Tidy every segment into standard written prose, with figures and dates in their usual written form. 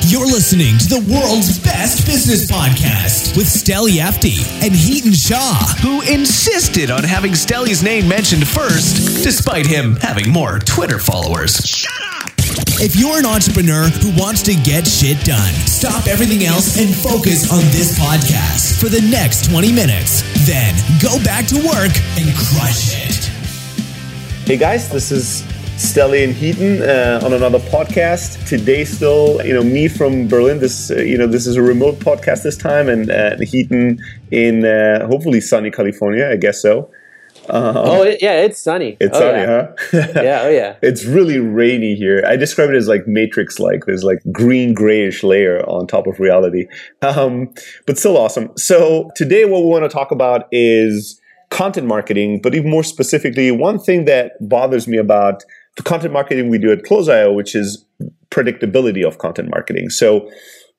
You're listening to the world's best business podcast with Steli Efti and Heaton Shaw, who insisted on having Steli's name mentioned first, despite him having more Twitter followers. Shut up! If you're an entrepreneur who wants to get shit done, stop everything else and focus on this podcast for the next 20 minutes. Then go back to work and crush it. Hey guys, this is Steli and Heaton on another podcast. Today still, me from Berlin. This is a remote podcast this time, and Heaton in hopefully sunny California, I guess so. It's sunny. It's sunny, yeah. Huh? Yeah, oh yeah. It's really rainy here. I describe it as like Matrix-like. There's like green grayish layer on top of reality, but still awesome. So today what we want to talk about is content marketing, but even more specifically, one thing that bothers me about the content marketing we do at Close.io, which is predictability of content marketing. So,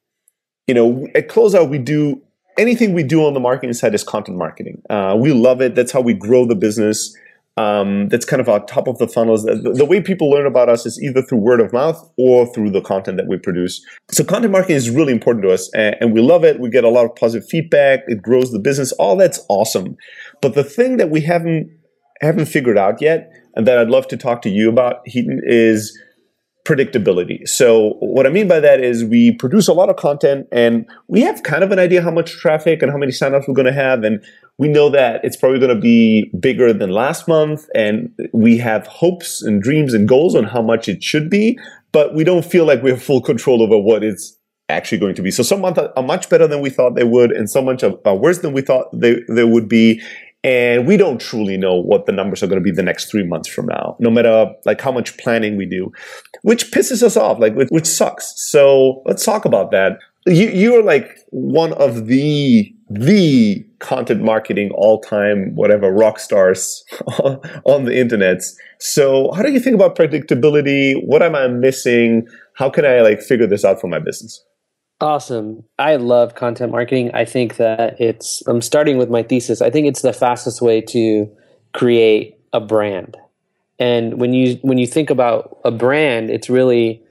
at Close.io, we do anything we do on the marketing side is content marketing. We love it. That's how we grow the business. That's kind of our top of the funnels. The way people learn about us is either through word of mouth or through the content that we produce. So content marketing is really important to us, and we love it. We get a lot of positive feedback. It grows the business. All that's awesome. But the thing that we haven't figured out yet, and that I'd love to talk to you about, Heaton, is predictability. So what I mean by that is we produce a lot of content and we have kind of an idea how much traffic and how many signups we're going to have. And we know that it's probably going to be bigger than last month. And we have hopes and dreams and goals on how much it should be, but we don't feel like we have full control over what it's actually going to be. So some months are much better than we thought they would, and some months are worse than we thought they would be. And we don't truly know what the numbers are going to be the next 3 months from now, no matter like how much planning we do, which pisses us off, which sucks. So let's talk about that. You're like one of the content marketing all-time rock stars on the internet. So how do you think about predictability? What am I missing? How can I figure this out for my business? Awesome. I love content marketing. I think that I'm starting with my thesis. I think it's the fastest way to create a brand. And when you think about a brand, it's really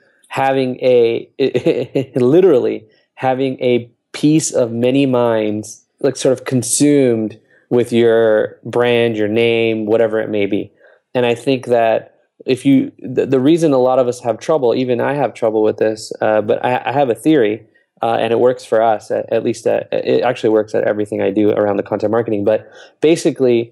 literally having a piece of many minds, like sort of consumed with your brand, your name, whatever it may be. And I think that the reason a lot of us have trouble, even I have trouble with this, but I have a theory. And it works for us, at least it actually works at everything I do around the content marketing. But basically,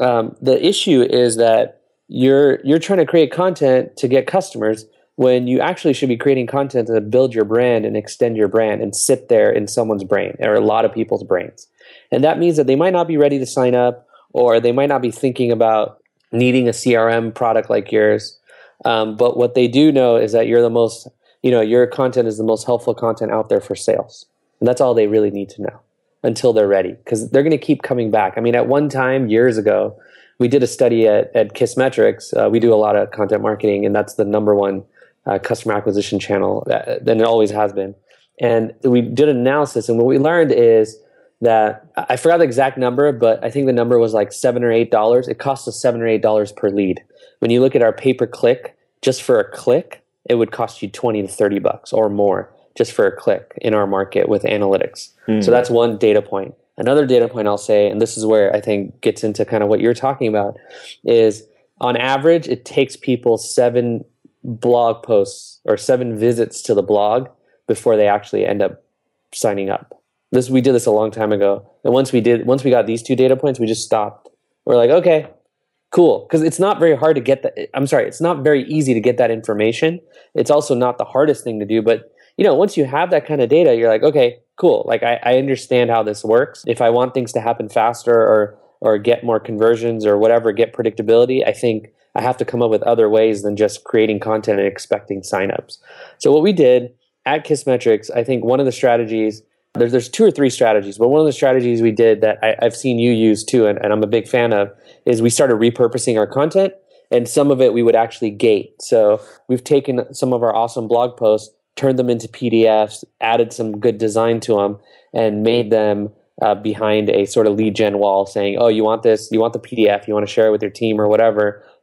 the issue is that you're trying to create content to get customers when you actually should be creating content to build your brand and extend your brand and sit there in someone's brain or a lot of people's brains. And that means that they might not be ready to sign up, or they might not be thinking about needing a CRM product like yours. But what they do know is that you're the most your content is the most helpful content out there for sales. And that's all they really need to know until they're ready, because they're going to keep coming back. I mean, at one time, years ago, we did a study at Kissmetrics. We do a lot of content marketing, and that's the number one customer acquisition channel, and it always has been. And we did an analysis, and what we learned is that, I forgot the exact number, but I think the number was like $7 or $8. It costs us $7 or $8 per lead. When you look at our pay-per-click, just for a click, it would cost you $20 to $30 or more just for a click in our market with analytics. So that's one data point. Another data point I'll say, and this is where I think gets into kind of what you're talking about, is on average, it takes people 7 blog posts or 7 visits to the blog before they actually end up signing up. We did this a long time ago. And once we got these 2 data points, we just stopped. We're like, okay, cool, because it's not very hard to get that. It's not very easy to get that information. It's also not the hardest thing to do. But once you have that kind of data, you're like, okay, cool. Like I understand how this works. If I want things to happen faster or get more conversions or whatever, get predictability, I think I have to come up with other ways than just creating content and expecting signups. So what we did at Kissmetrics, I think one of the strategies. There's 2 or 3 strategies, but one of the strategies we did that I've seen you use too, and I'm a big fan of, is we started repurposing our content, and some of it we would actually gate. So we've taken some of our awesome blog posts, turned them into PDFs, added some good design to them, and made them behind a sort of lead gen wall saying, oh, you want this, you want the PDF, you want to share it with your team or whatever,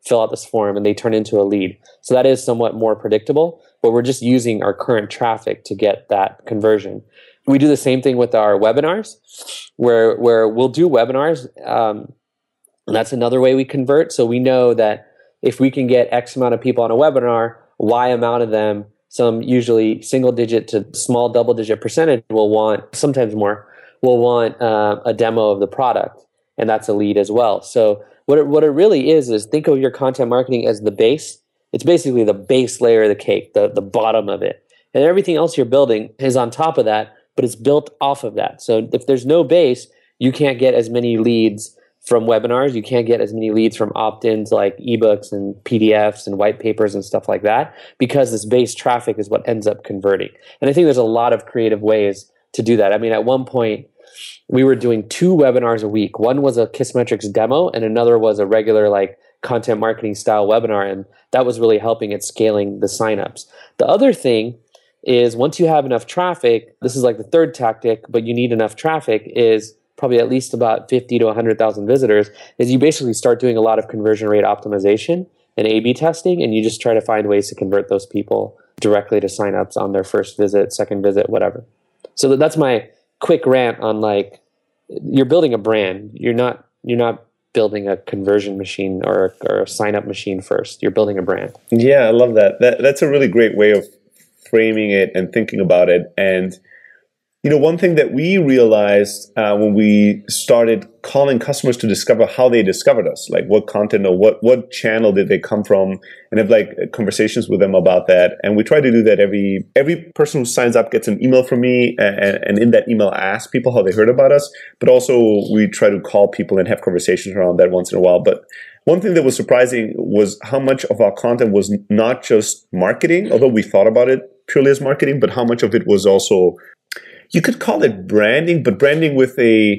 fill out this form, and they turn into a lead. So that is somewhat more predictable, but we're just using our current traffic to get that conversion. We do the same thing with our webinars, where we'll do webinars. And that's another way we convert. So we know that if we can get X amount of people on a webinar, Y amount of them, some usually single digit to small double digit percentage will want, sometimes more, will want a demo of the product. And that's a lead as well. So what it really is think of your content marketing as the base. It's basically the base layer of the cake, the bottom of it. And everything else you're building is on top of that, but it's built off of that. So if there's no base, you can't get as many leads from webinars. You can't get as many leads from opt-ins like ebooks and PDFs and white papers and stuff like that, because this base traffic is what ends up converting. And I think there's a lot of creative ways to do that. I mean, at one point, we were doing 2 webinars a week. One was a Kissmetrics demo, and another was a regular like content marketing style webinar. And that was really helping at scaling the signups. The other thing is, once you have enough traffic, this is like the third tactic, but you need enough traffic, is probably at least about 50 to 100,000 visitors, is you basically start doing a lot of conversion rate optimization and A/B testing, and you just try to find ways to convert those people directly to signups on their first visit, second visit, whatever. So that's my quick rant on, like, you're building a brand. You're not building a conversion machine or a sign up machine first. You're building a brand. Yeah, I love that. That's a really great way of framing it and thinking about it. And one thing that we realized when we started calling customers to discover how they discovered us, like what content or what channel did they come from, and have like conversations with them about that. And we try to do that every person who signs up gets an email from me, and in that email ask people how they heard about us. But also we try to call people and have conversations around that once in a while. But one thing that was surprising was how much of our content was not just marketing, although we thought about it purely as marketing, but how much of it was also, you could call it branding, but branding with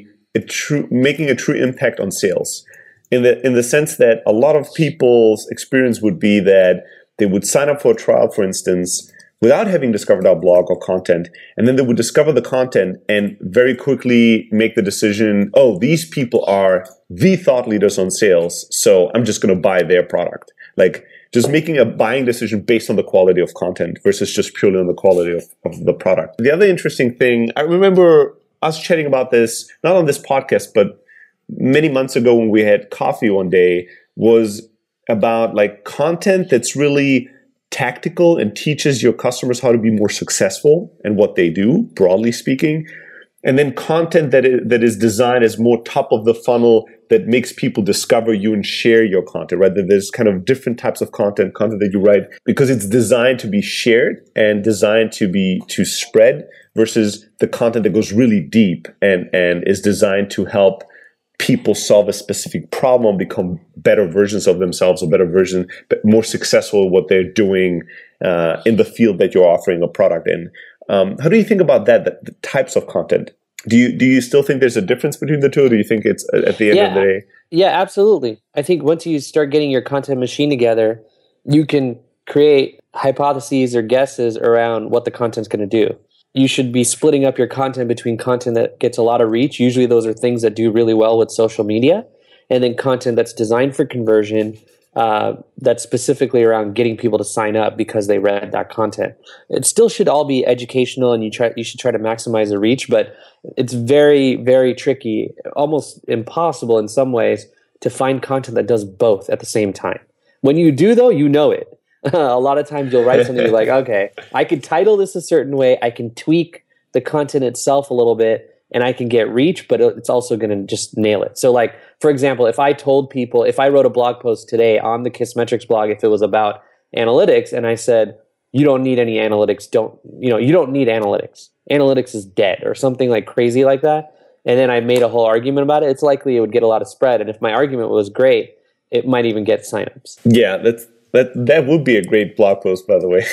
making a true impact on sales. In the sense that a lot of people's experience would be that they would sign up for a trial, for instance, without having discovered our blog or content, and then they would discover the content and very quickly make the decision, oh, these people are the thought leaders on sales, so I'm just going to buy their product. Like, just making a buying decision based on the quality of content versus just purely on the quality of the product. The other interesting thing, I remember us chatting about this, not on this podcast, but many months ago when we had coffee one day, was about like content that's really tactical and teaches your customers how to be more successful in what they do, broadly speaking. And then content that is designed as more top of the funnel, that makes people discover you and share your content, right? That there's kind of different types of content that you write because it's designed to be shared and designed to spread, versus the content that goes really deep and is designed to help people solve a specific problem, become better versions of themselves, but more successful at what they're doing in the field that you're offering a product in. How do you think about that, the types of content? Do you still think there's a difference between the two, or do you think it's at the end of the day? Yeah, absolutely. I think once you start getting your content machine together, you can create hypotheses or guesses around what the content's going to do. You should be splitting up your content between content that gets a lot of reach. Usually those are things that do really well with social media, and then content that's designed for conversion, that's specifically around getting people to sign up because they read that content. It still should all be educational, and you should try to maximize the reach, but it's very, very tricky, almost impossible in some ways, to find content that does both at the same time. When you do, though, you know it. A lot of times you'll write something, you're like, okay, I could title this a certain way, I can tweak the content itself a little bit, and I can get reach, but it's also going to just nail it. So like, for example, if I wrote a blog post today on the Kissmetrics blog, if it was about analytics, and I said, you don't need any analytics, you don't need analytics. Analytics is dead, or something like crazy like that. And then I made a whole argument about it. It's likely it would get a lot of spread. And if my argument was great, it might even get signups. Yeah, that would be a great blog post, by the way.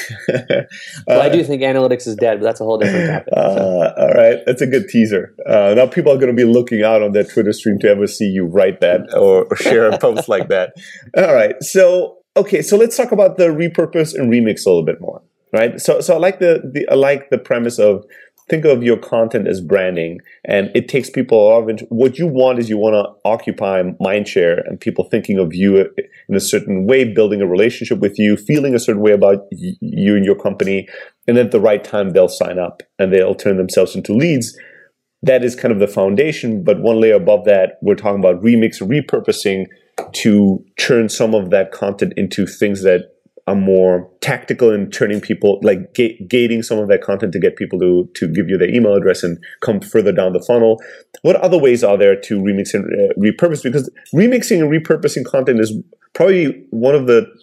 Well, I do think analytics is dead, but that's a whole different topic. All right. That's a good teaser. Now people are going to be looking out on their Twitter stream to ever see you write that or share a post like that. All right. So let's talk about the repurpose and remix a little bit more, right? So I like the premise of think of your content as branding, and it takes people a lot of what you want is you want to occupy mind share and people thinking of you in a certain way, building a relationship with you, feeling a certain way about you and your company, and then at the right time they'll sign up and they'll turn themselves into leads. That is kind of the foundation, but one layer above that, we're talking about remix, repurposing to turn some of that content into things that are more tactical in turning people, like gating some of that content to get people to give you their email address and come further down the funnel. What other ways are there to remix and repurpose? Because remixing and repurposing content is probably one of the